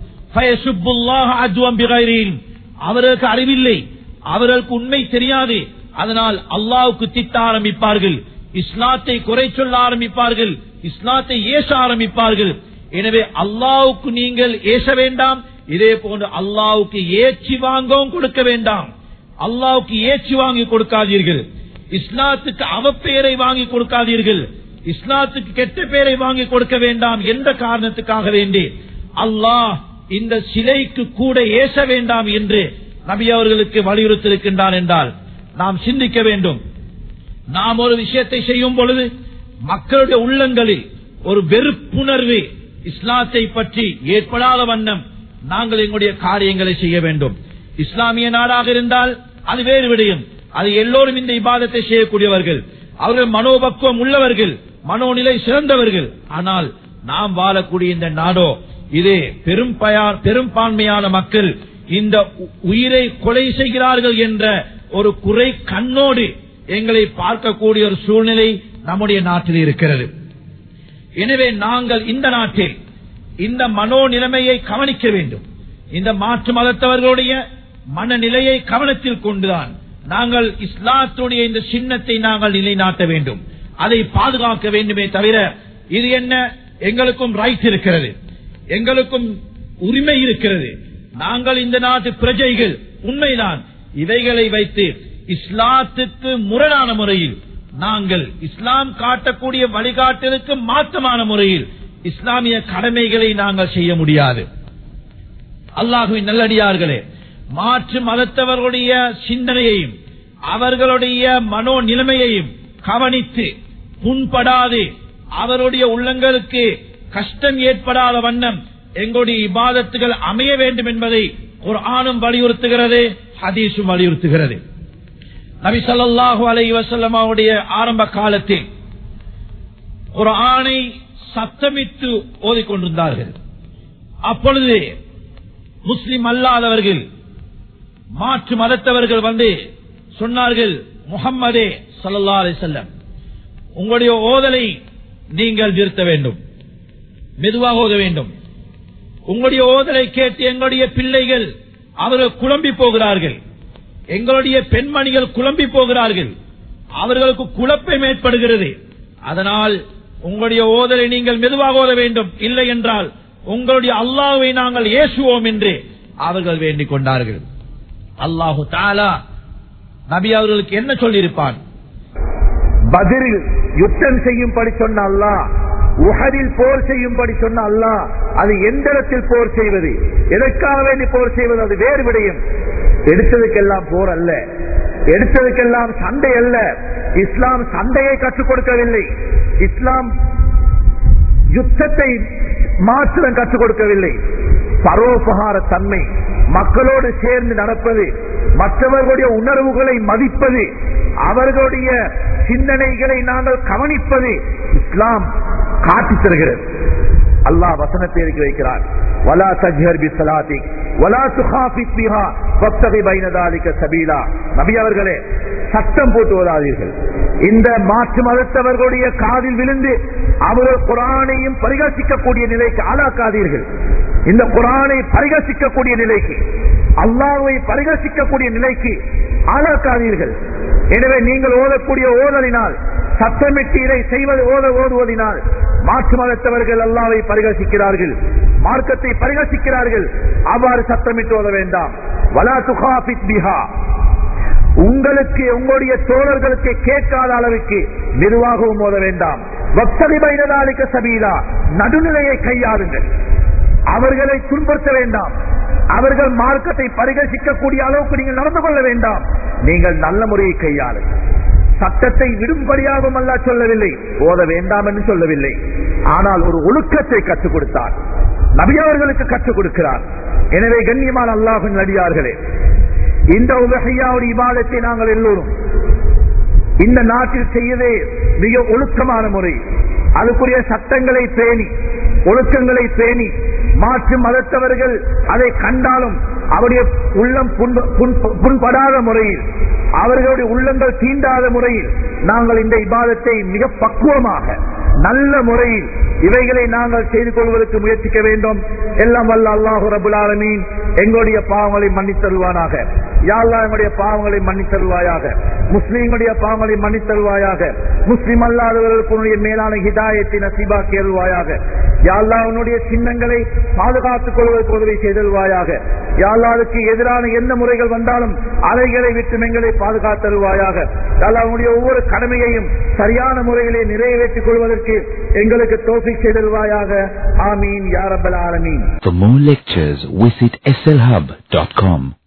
அவர்களுக்கு அறிவில்லை, அவர்களுக்கு உண்மை தெரியாது, அதனால் அல்லாஹுக்கு திட்ட ஆரம்பிப்பார்கள், இஸ்லாத்தை குறை சொல்ல ஆரம்பிப்பார்கள், இஸ்லாத்தை ஏச ஆரம்பிப்பார்கள். எனவே அல்லாஹுக்கு நீங்கள் ஏச வேண்டாம், இதே போன்று அல்லாஹுக்கு ஏச்சி வாங்கவும் கொடுக்க வேண்டாம். அல்லாஹுக்கு ஏச்சி வாங்கி கொடுக்காதீர்கள், இஸ்லாத்துக்கு அவப்பெயரை வாங்கி கொடுக்காதீர்கள், இஸ்லாத்துக்கு கெட்ட பெயரை வாங்கி கொடுக்க வேண்டாம் என்ற காரணத்துக்காக வேண்டி அல்லாஹ் இந்த சிலைக்கு கூட ஏச வேண்டாம் என்று நபி அவர்களுக்கு வலியுறுத்தியிருக்கின்றான் என்றால் நாம் சிந்திக்க வேண்டும். நாம் ஒரு விஷயத்தை செய்யும் பொழுது மக்களுடைய உள்ளங்களில் ஒரு வெறுப்புணர்வு இஸ்லாத்தை பற்றி ஏற்படாத வண்ணம் நாங்கள் எங்களுடைய காரியங்களை செய்ய வேண்டும். இஸ்லாமிய நாடாக இருந்தால் அது வேறு விடயம், அது எல்லோரும் இந்த இபாதத்தை செய்யக்கூடியவர்கள், அவர்கள் மனோபக்குவம் உள்ளவர்கள், மனோநிலை சிறந்தவர்கள். ஆனால் நாம் வாழக்கூடிய இந்த நாடோ இது பெரும் பெரும்பான்மையான மக்கள் இந்த உயிரை கொலை செய்கிறார்கள் என்ற ஒரு குறை கண்ணோடு எங்களை பார்க்கக்கூடிய ஒரு சூழ்நிலை நம்முடைய நாட்டில் இருக்கிறது. எனவே நாங்கள் இந்த நாட்டில் இந்த மனோ நிலைமையை கவனிக்க வேண்டும். இந்த மாற்று மதத்தவர்களுடைய மனநிலையை கவனத்தில் கொண்டுதான் நாங்கள் இஸ்லாத்துடைய இந்த சின்னத்தை நாங்கள் நிலைநாட்ட வேண்டும், அதை பாதுகாக்க வேண்டுமே தவிர இது என்ன, எங்களுக்கும் ரைட் இருக்கிறது, எங்களுக்கும் உரிமை இருக்கிறது, நாங்கள் இந்த நாட்டு பிரஜைகள், உண்மைதான். இவைகளை வைத்து இஸ்லாத்துக்கு முரணான முறையில் நாங்கள் இஸ்லாம் காட்டக்கூடிய வழிகாட்டலுக்கு மாற்றமான முறையில் இஸ்லாமிய கடமைகளை நாங்கள் செய்ய முடியாது. அல்லாஹுவின் நல்லடியார்களே, மாற்று மதத்தவர்களுடைய சிந்தனையையும் அவர்களுடைய மனோ நிலைமையையும் கவனித்து புண்படாது அவருடைய உள்ளங்களுக்கு கஷ்டம் ஏற்படாத வண்ணம் எங்களுடைய இபாதத்துகள் அமைய வேண்டும் என்பதை குர்ஆனும் வலியுறுத்துகிறது, ஹதீஸும் வலியுறுத்துகிறது. நபி ஸல்லல்லாஹு அலைஹி வஸல்லம் அவருடைய ஆரம்ப காலத்தில் குர்ஆனை சத்தமிட்டு ஓதிக்கொண்டிருந்தார்கள். அப்பொழுது முஸ்லிம் அல்லாதவர்கள், மாற்று மதத்தவர்கள் வந்து சொன்னார்கள், முஹம்மதே ஸல்லல்லாஹு அலைஹி வஸல்லம், உங்களுடைய ஓதலை நீங்கள் நிறுத்த வேண்டும், மெதுவாக ஓத வேண்டும். உங்களுடைய ஓதலை கேட்டு எங்களுடைய பிள்ளைகள் அவர்கள் குழம்பி போகிறார்கள், எங்களுடைய பெண்மணிகள் குழம்பி போகிறார்கள், அவர்களுக்கு குழப்பம் ஏற்படுகிறது. அதனால் உங்களுடைய ஓதலை நீங்கள் மெதுவாக ஓத வேண்டும், இல்லை என்றால் உங்களுடைய அல்லாஹ்வை நாங்கள் ஏசுவோம் என்று அவர்கள் வேண்டிக் கொண்டார்கள். அல்லாஹு தஆலா நபி அவர்களுக்கு என்ன சொல்லியிருப்பான்? பத்ரில் யுத்தம் செய்யும்படி சொன்ன அல்லாஹ், உஹதில் போர் செய்யும்படி சொன்ன அல்லாஹ், அது எந்த இடத்தில் போர் செய்வது, எதற்காக வேண்டி போர் செய்வது, அது வேறு விடயம். எடுத்ததுக்கெல்லாம் போர் அல்ல, எடுத்ததுக்கெல்லாம் சண்டை அல்ல. இஸ்லாம் சண்டையை கற்றுக் கொடுக்கவில்லை, இஸ்லாம் யுத்தத்தை மாத்திரம் கற்றுக் கொடுக்கவில்லை. பரோபகார தன்மை, மக்களோடு சேர்ந்து நடப்பது, மற்றவர்களுடைய உணர்வுகளை மதிப்பது, அவர்களுடைய சிந்தனைகளை நாங்கள் கவனிப்பது இஸ்லாம் காட்டித் தருகிறது. அல்லாஹ் வசனத்தை இறக்கி வைக்கிறார், வலா தஜ்ஹர் பிஸ்ஸலாத்திக் வலா துகாஃபித் பிஹா வப்தகி பைன தாலிக சபீலா. நபி அவர்களே, சத்தம் போட்டு ஓதாதீர்கள். இந்த மாற்று மதத்தவர்களுடைய காதில் விழுந்து அவர்கள் குர்ஆனையும் பரிகசிக்கக்கூடிய நிலைக்கு ஆளாக்காதீர்கள். இந்த குர்ஆனை பரிகசிக்கக்கூடிய நிலைக்கு, அல்லாஹ்வை பரிகசிக்கக்கூடிய நிலைக்கு ஆளாக்காதீர்கள். எனவே நீங்கள் ஓதக்கூடிய ஓதலினால், சத்தமிட்டு இதை செய்வது ஓத ஓதுவதினால் மாற்று மதத்தவர்கள் அல்லாஹ்வை பரிகசிக்கிறார்கள், மார்க்கத்தை பரிகசிக்கிறார்கள். அவ்வாறு சத்தமிட்டு ஓத வேண்டாம். வலா துகாஃபித் பிஹா, உங்களுக்கு உங்களுடைய தோழர்களுக்கு கேட்காத அளவுக்கு மெதுவாகவும் ஓத வேண்டாம். வப்தகி பைன தாலிக சபீலா, நடுநிலையை கையாளுங்கள். அவர்களை துன்புறுத்த வேண்டாம், அவர்கள் மார்க்கத்தை பரிகசிக்கக்கூடிய அளவுக்கு நீங்கள் நடந்து கொள்ள வேண்டாம். நீங்கள் நல்ல முறையை கையாளுங்கள். சட்டத்தை விடும்படியாகவும் அல்லாஹ் சொல்லவில்லை, ஓத வேண்டாம் என்று சொல்லவில்லை. ஆனால் ஒரு ஒழுக்கத்தை கற்றுக் கொடுத்தார், நபி அவர்களுக்கு கற்றுக் கொடுக்கிறார். எனவே கண்ணியமான அல்லாஹ்வின் அடியார்களே, இந்த உலகையாவுடைய இபாதத்தை நாங்கள் எல்லோரும் இந்த நாட்டில் செய்யவே மிக ஒழுக்கமான முறை, அதுக்குரிய சட்டங்களை பேணி, ஒழுக்கங்களை பேணி, மாற்று மதத்தவர்கள் அதை கண்டாலும் அவருடைய உள்ளம் புண்படாத முறையில், அவர்களுடைய உள்ளங்கள் தீண்டாத முறையில் நாங்கள் இந்த இபாதத்தை மிக பக்குவமாக நல்ல முறையில் இவைகளை நாங்கள் செய்து கொள்வதற்கு முயற்சிக்க வேண்டும். எல்லாம் வல்ல அல்லாஹு ரப்பல் ஆலமீன் எங்களுடைய பாவங்களை மன்னித்தருவானாக. யா அல்லாஹ் எங்களுடைய பாவங்களை மன்னித்தருவாயாக, முஸ்லீம்களுடைய பாவங்களை மன்னித்தருவாயாக, முஸ்லிம் அல்லாதவர்களுக்கு மேலான ஹிதாயத்தை நசீபாக்கி அருள்வாயாக. யா அல்லாஹ் உன்னுடைய சின்னங்களை பாதுகாத்துக் கொள்வதற்கு உதவி செய்தருவாயாக. யா அல்லாஹ் அதுக்கு எதிரான எந்த முறைகள் வந்தாலும் அலைகளை விட்டு எங்களை பாதுகாத்தருவாயாக. யா அல்லாஹ் உன்னுடைய ஒவ்வொரு கடமையையும் சரியான முறையிலே நிறைவேற்றிக் கொள்வதற்கு எங்களுக்கு தௌஃபீக் செய்தருவாயாக. ஆமீன் யா ரப்பல் ஆலமீன். For more lectures, visit S L hub dot com.